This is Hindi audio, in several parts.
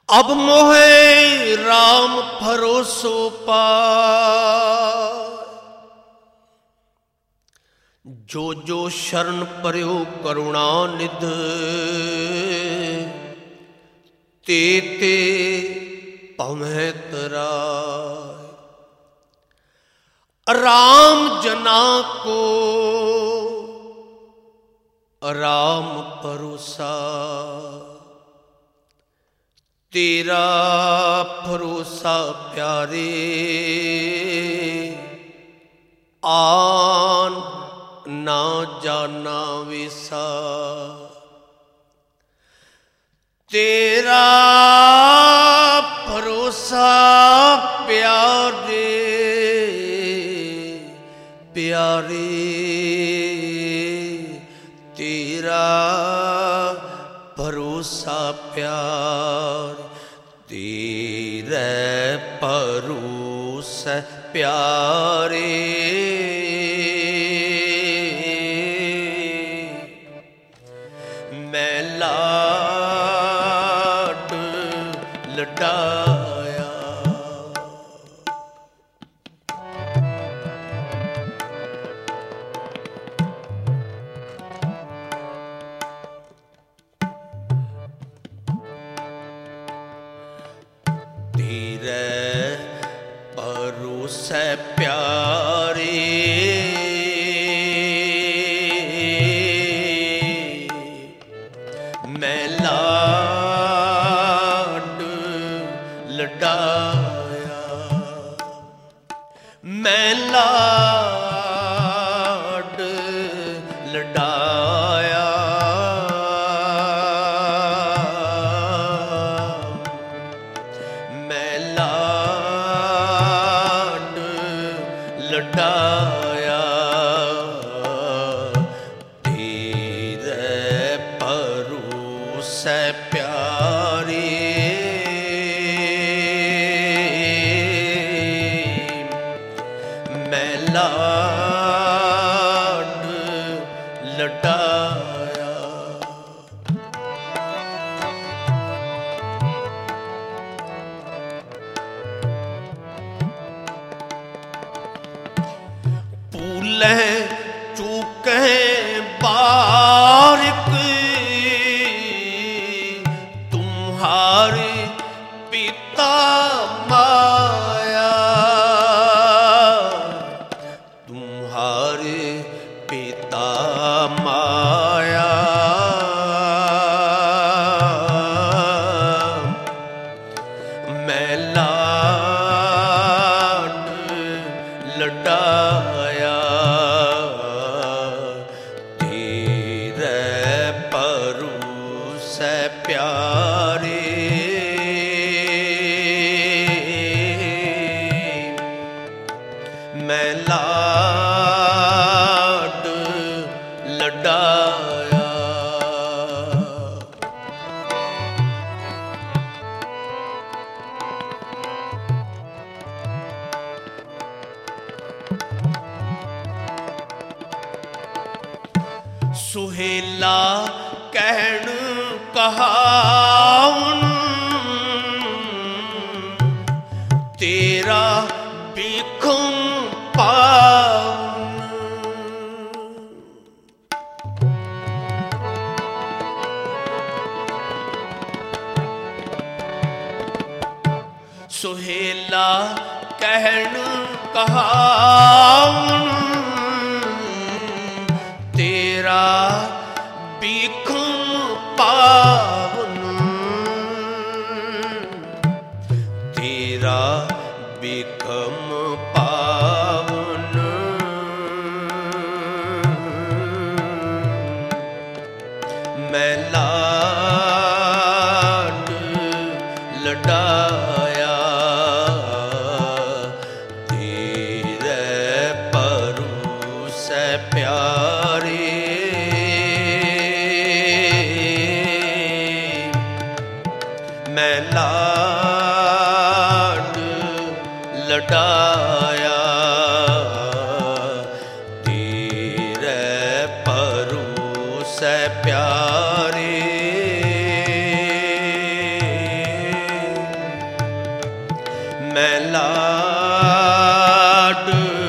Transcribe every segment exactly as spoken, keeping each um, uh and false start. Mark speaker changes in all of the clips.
Speaker 1: अब मोहे राम भरोसो पाय, जो जो शरण पर्यो करुणा निध, ते ते पवै तराय। राम जना को राम भरोसा, तेरा भरोसा प्यारे, आन ना जाना विसा। तेरा भरोसा प्यारे प्यारे, तेरा भरोसा प्यार, तेरे भरोसे प्यारे। मैं लाड लडाया, तेरे भरोसे प्यारे, मैं लाड लडाया, मैं लाड लडाया। मैं लाड लडाया, तेरे भरोसे प्यारे। मैं लाड लडाया, भूले चूके बारिक, तुम्हारे पिता माया, तुम्हारे पिता माया। मैं लाड लडाया, तेरे भरोसे प्यारे। मैं लाड लडाया, सुहेला कहन कहाउन, तेरा बिखम पाउन। सुहेला कहन कहाउन, तेरा बिखम पावन, तेरा बिखम पावन। मैं लाड लडाया, तेरे भरोसे प्यारे। मैं लाड लडाया, तेरे भरोसे प्यारे। मैं लाड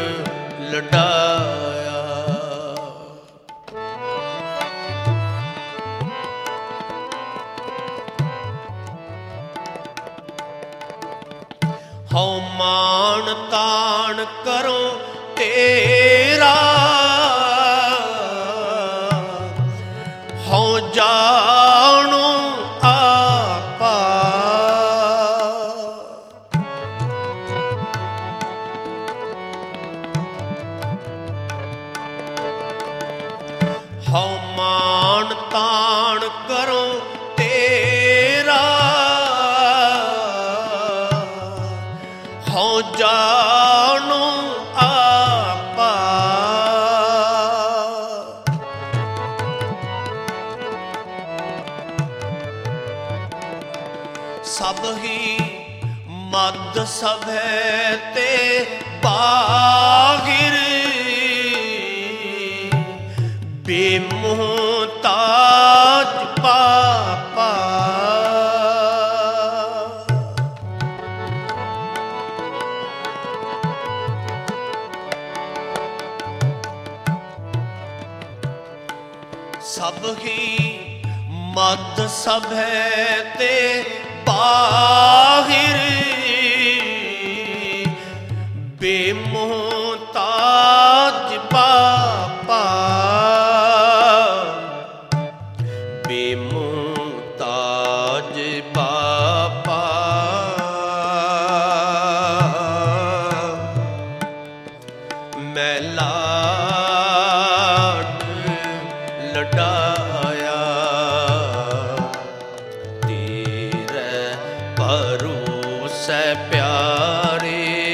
Speaker 1: लडाया। हौ मान तान करो तेरा, हौ जानो आपा। हौ मान तान करो तेरा, हौ जानो आपा। सब ही मद सभै ते बाहिर, बेमुहताज पापा। सब ही मद सभै ते बाहिर, बेमुहताज पापा। बेमुहताज पापा। मैं लाड लडाया, तेरे भरोसे प्यारे।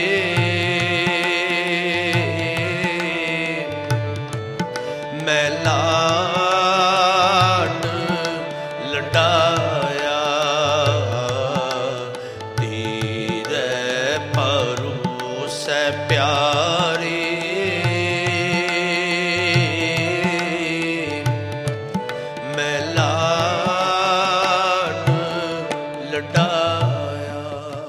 Speaker 1: मैं लाड लडाया, तेरे भरोसे प्यारे। मैं लाड लडाया।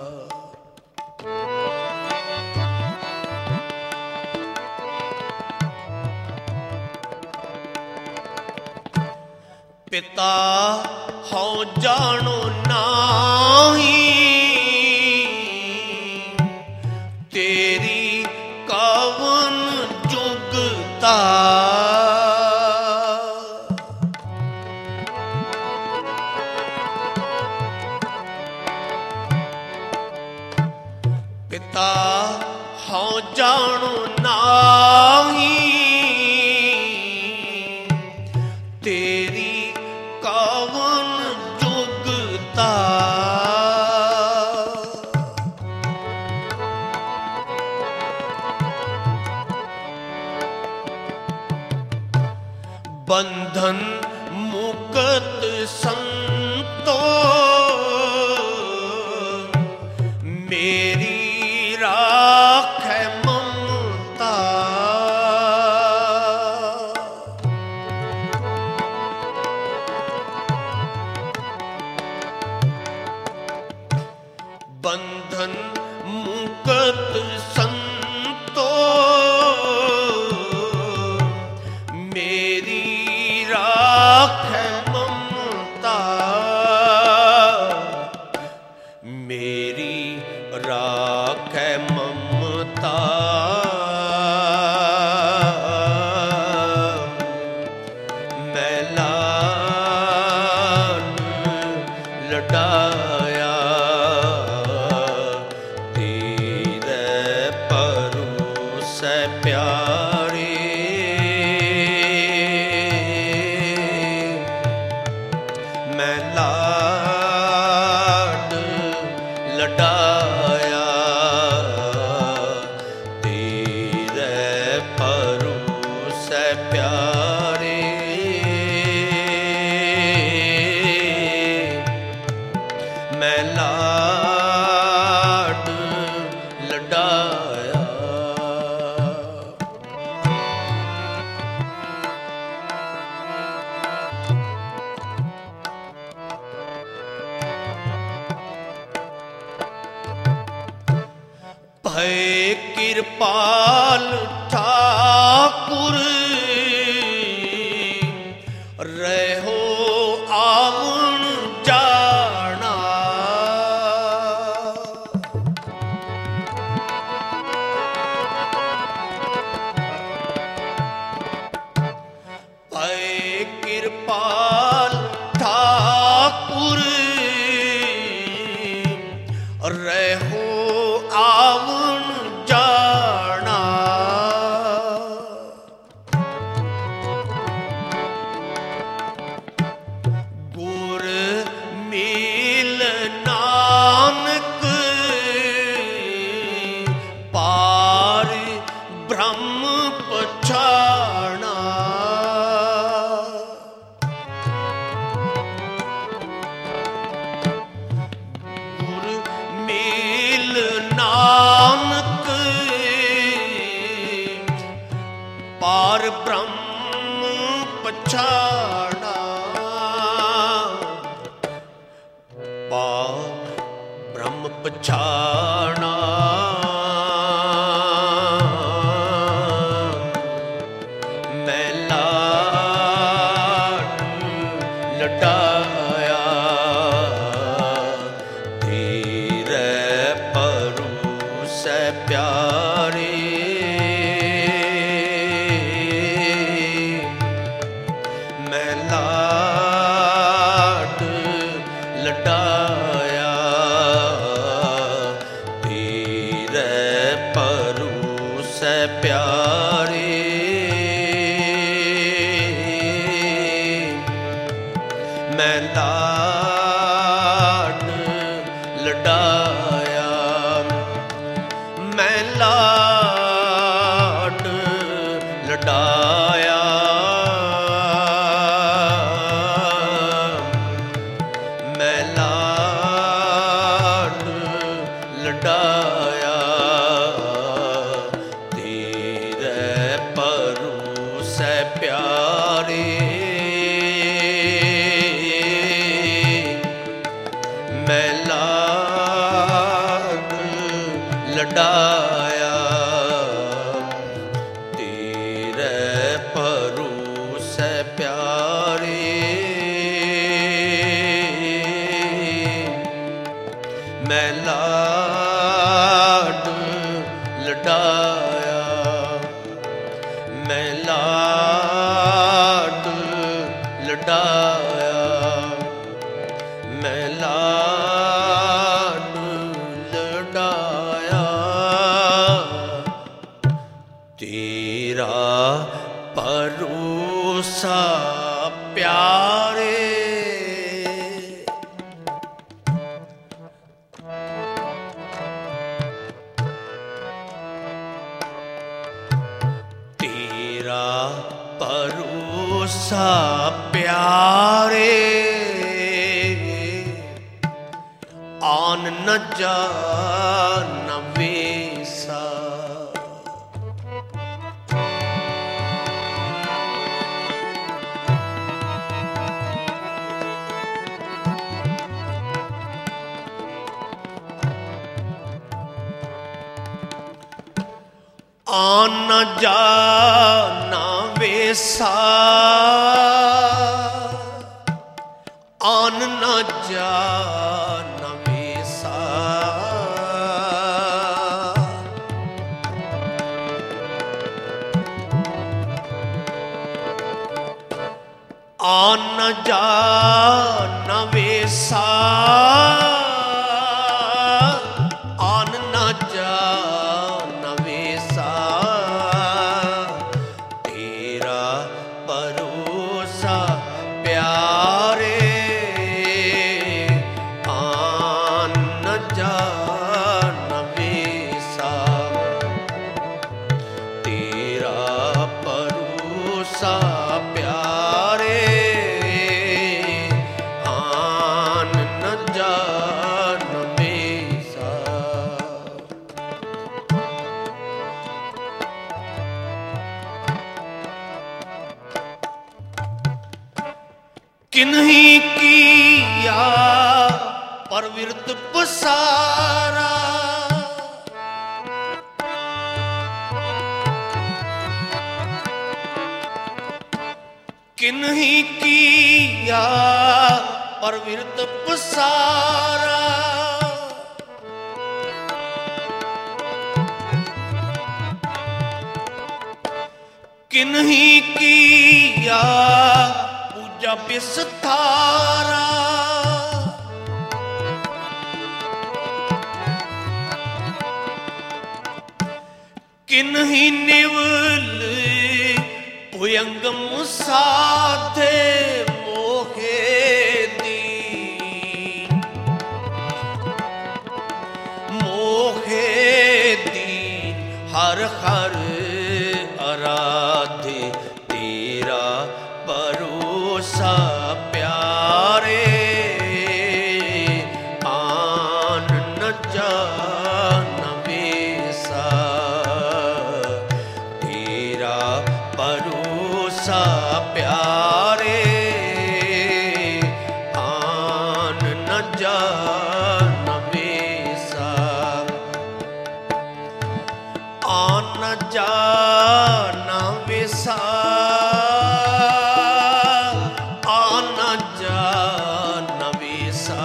Speaker 1: पिता हौ जानो नाही, तेरी कवन जुगता। पिता हौ जानो नाही, तेरी कवन जुगता। बंधन मुक्त संतो, मेरी राखै ममता। बंधन मुक्त संतो, मेरी राखै ममता। मेरी राखै ममता। मैं लाड लडाया, तेरे भरोसे प्यारे। मैं लाड लडाया, तेरे भरोसे प्यारे। मैं लाड लडाया। ਭੈ ਕਿਰਪਾਲ ਠਾਕੁਰ ਰਹਿਓ ਆਵਣ ਜਾਣਾ। ਭੈ ਕਿਰਪਾਲ ਠਾਕੁਰ ਰਹਿਓ ਆਵਣ ਜਾਣਾ। ਗੁਰ ਮਿਲ ਨਾਨਕ ਪਾਰ ਬ੍ਰਹਮ ਪਛਾਣਾ। ਗੁਰ ਮਿਲ ਨਾਨਕ ਪਾਰ ਬ੍ਰਹਮ ਪਛਾਣਾ। ਪਾਰ ਬ੍ਰਹਮ ਪਛਾਣਾ। ਮੈਂ ਲਾਡ ਲਟਾਇਆ ਤੇਰੇ ਪਰੂਸੈ ਪਿਆਰੇ। ਮੈਂ ਲਾਡ ਲਟਾਇਆ ਤੇਰੇ ਪਰੂਸੈ ਪਿਆਰੇ। ਮੈਂ ਲਾਡ ਲਟਾਇਆ। ਮੈਂ ਲਾਡ ਲਟਾਇਆ। ਮੈਂ ਲਾਡ ਲਟਾਇਆ ਤੇਰੇ ਪਰੂਸੈ ਪਿਆਰੇ। ਮੈਂ ਲਾਡ ਲਟਾਇਆ ਤੇਰੇ ਪਰੂਸੈ ਪਿਆਰੇ। ਮੈਂ ਲਾਡ ਲਟਾਇਆ। ਮੈਂ ਲਾਡ ਲਟਾਇਆ। ਮੈਂ ਲਾਡ ਲਟਾਇਆ ਤੇਰਾ ਪਰੂਸਾ ਪਿਆਰੇ। ਤੇਰਾ ਪਰੂਸਾ ਪਿਆਰੇ। ਆਨ ਨ ਜਾਨ ਵੇਸਾ। ਆਨ ਨ ਜਾਨ ਵੇਸਾ। ਆਨ ਨ ਜਾਨ ਵੇਸਾ। ਆਨ ਨ ਜਾਨ ਵੇਸਾ। ਆਨ ਨ ਜਾਨ ਵੇਸਾ। ਤੇਰਾ ਪਰੂਸਾ ਪਿਆਰੇ। ਆਨ ਨ ਜਾਨ ਵੇਸਾ। ਤੇਰਾ ਪਰੂਸਾ ਪਿਆਰੇ। ਆਨ ਨ ਜਾਨ ਵੇਸਾ। किन्हीं किया प्रवृत्त पसारा किन्हीं किया परविरत पसारा, किन्हीं किया पूजा विस्तारा, किन्हीं निवल भुयंगम साधे मोहे दीन, मोहे दीन हर हर आराधे तेरा भरोसा प्यारे, आन न जान बेसा तेरा भरोसा प्यारे, आन न जान बेसा, आन न जान बेसा, आन न जान बेसा,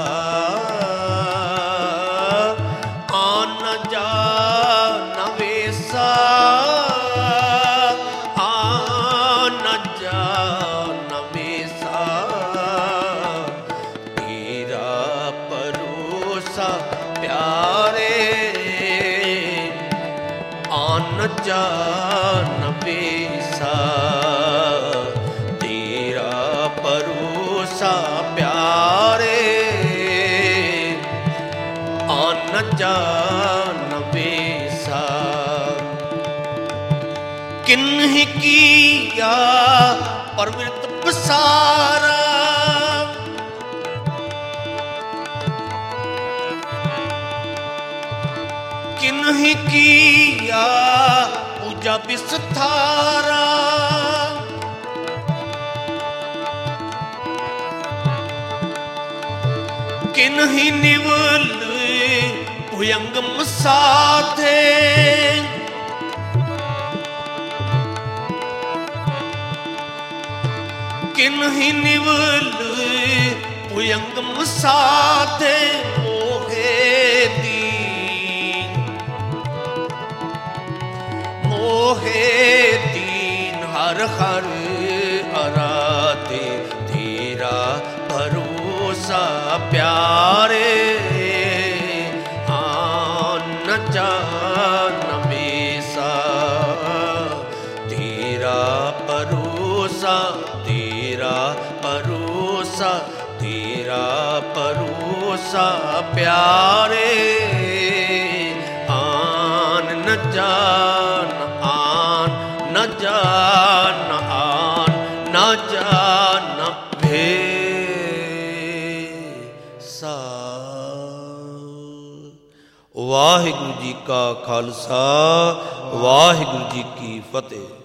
Speaker 1: आन न जान बेसा, आन न जान बेसा तेरा भरोसा प्यारे, आन न जान बेसा तेरा भरोसा प्यारे, आन न जान बेसा, किन्हीं किया परविरत पसारा, किन्हीं किया पूजा विस्तारा, किन्हीं निवल भुयंगम साधे, किन्हीं निवल भुयंगम साधे मोहे दीन, मोहे दीन हर हर आराधे तेरा भरोसा प्यारे, आन न जान बेसा तेरा भरोसा, तेरा भरोसा, तेरा भरोसा प्यारे, आन न जान, आन न जान, आन न जान भेसा। वाहिगुरु जी का खालसा, वाहिगुरु जी की फतेह।